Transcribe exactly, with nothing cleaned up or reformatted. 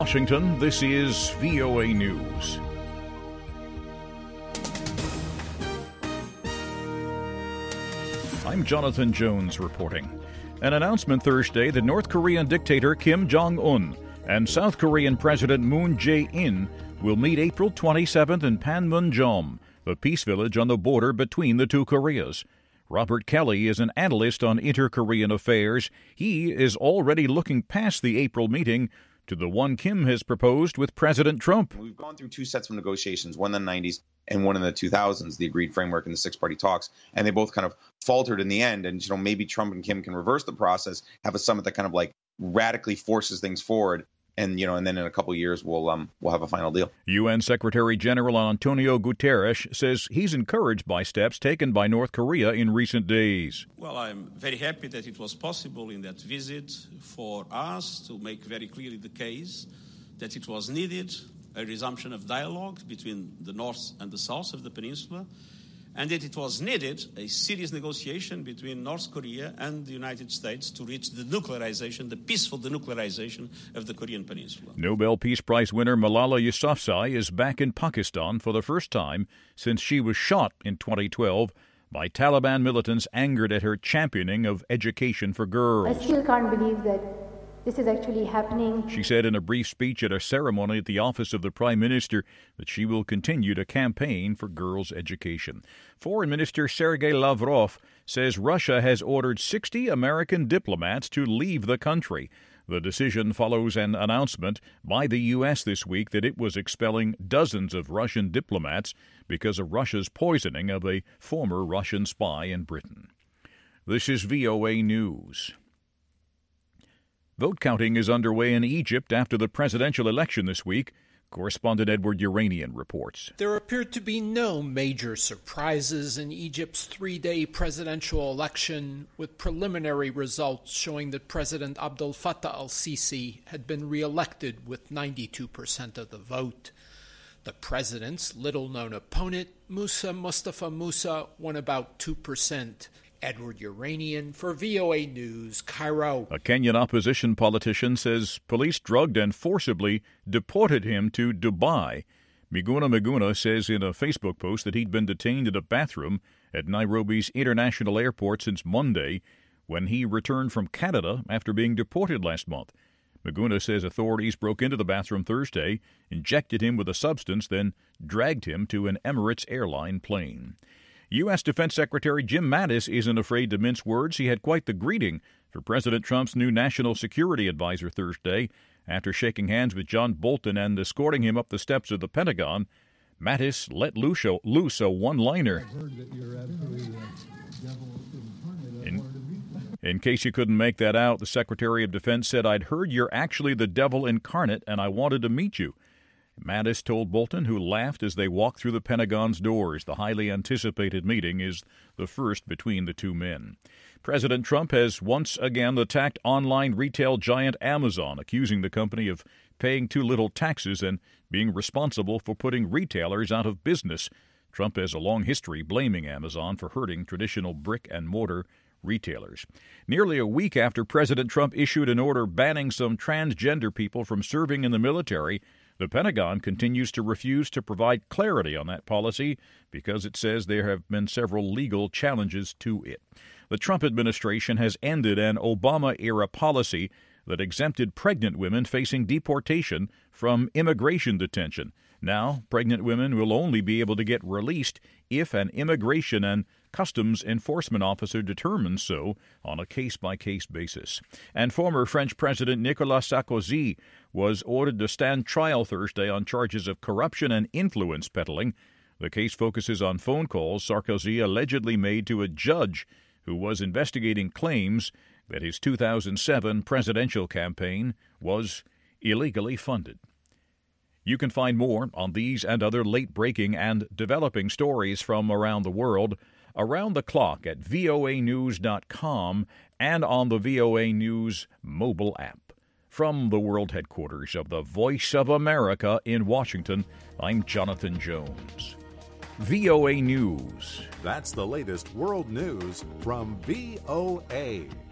Washington, this is V O A News. I'm Jonathan Jones reporting. An announcement Thursday that North Korean dictator Kim Jong-un and South Korean President Moon Jae-in will meet April twenty-seventh in Panmunjom, the peace village on the border between the two Koreas. Robert Kelly is an analyst on inter-Korean affairs. He is already looking past the April meeting to the one Kim has proposed with President Trump. We've gone through two sets of negotiations, one in the nineties and one in the two thousands, the agreed framework and the six-party talks, and they both kind of faltered in the end. And, you know, maybe Trump and Kim can reverse the process, have a summit that kind of like radically forces things forward. And, you know, and then in a couple of years, we'll um, we'll have a final deal. U N Secretary General Antonio Guterres says he's encouraged by steps taken by North Korea in recent days. Well, I'm very happy that it was possible in that visit for us to make very clearly the case that it was needed a resumption of dialogue between the North and the South of the peninsula, and that it was needed a serious negotiation between North Korea and the United States to reach the nuclearization, the peaceful denuclearization of the Korean peninsula. Nobel Peace Prize winner Malala Yousafzai is back in Pakistan for the first time since she was shot in twenty twelve by Taliban militants angered at her championing of education for girls. I still can't believe that this is actually happening. She said in a brief speech at a ceremony at the office of the Prime Minister that she will continue to campaign for girls' education. Foreign Minister Sergei Lavrov says Russia has ordered sixty American diplomats to leave the country. The decision follows an announcement by the U S this week that it was expelling dozens of Russian diplomats because of Russia's poisoning of a former Russian spy in Britain. This is V O A News. Vote counting is underway in Egypt after the presidential election this week. Correspondent Edward Uranian reports. There appeared to be no major surprises in Egypt's three-day presidential election, with preliminary results showing that President Abdel Fattah al-Sisi had been re-elected with ninety-two percent of the vote. The president's little-known opponent, Musa Mustafa Musa, won about two percent. Edward Uranian for V O A News, Cairo. A Kenyan opposition politician says police drugged and forcibly deported him to Dubai. Miguna Miguna says in a Facebook post that he'd been detained in a bathroom at Nairobi's international airport since Monday when he returned from Canada after being deported last month. Miguna says authorities broke into the bathroom Thursday, injected him with a substance, then dragged him to an Emirates airline plane. U S. Defense Secretary Jim Mattis isn't afraid to mince words. He had quite the greeting for President Trump's new national security advisor Thursday. After shaking hands with John Bolton and escorting him up the steps of the Pentagon, Mattis let loose a, loose a one-liner. In, in case you couldn't make that out, the Secretary of Defense said, "I'd heard you're actually the devil incarnate, and I wanted to meet you." Mattis told Bolton, who laughed as they walked through the Pentagon's doors. The highly anticipated meeting is the first between the two men. President Trump has once again attacked online retail giant Amazon, accusing the company of paying too little taxes and being responsible for putting retailers out of business. Trump has a long history blaming Amazon for hurting traditional brick-and-mortar retailers. Nearly a week after President Trump issued an order banning some transgender people from serving in the military, the Pentagon continues to refuse to provide clarity on that policy because it says there have been several legal challenges to it. The Trump administration has ended an Obama-era policy that exempted pregnant women facing deportation from immigration detention. Now, pregnant women will only be able to get released if an immigration and customs enforcement officer determines so on a case-by-case basis. And former French President Nicolas Sarkozy was ordered to stand trial Thursday on charges of corruption and influence peddling. The case focuses on phone calls Sarkozy allegedly made to a judge who was investigating claims that his two thousand seven presidential campaign was illegally funded. You can find more on these and other late-breaking and developing stories from around the world around the clock at V O A news dot com and on the V O A News mobile app. From the world headquarters of the Voice of America in Washington, I'm Jonathan Jones. V O A News. That's the latest world news from V O A.